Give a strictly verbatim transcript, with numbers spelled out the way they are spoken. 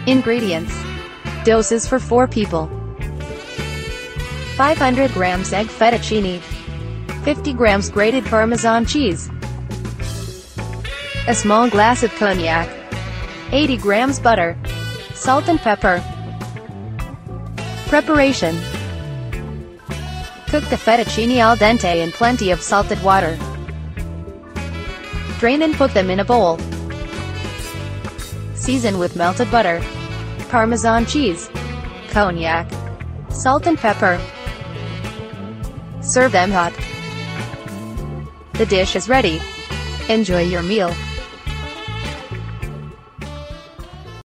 Ingredients. Doses for four people. five hundred grams egg fettuccine. fifty grams grated Parmesan cheese. A small glass of cognac. eighty grams butter. Salt and pepper. Preparation. Cook the fettuccine al dente in plenty of salted water. Drain and put them in a bowl. Season with melted butter, Parmesan cheese, cognac, salt and pepper. Serve them hot. The dish is ready. Enjoy your meal.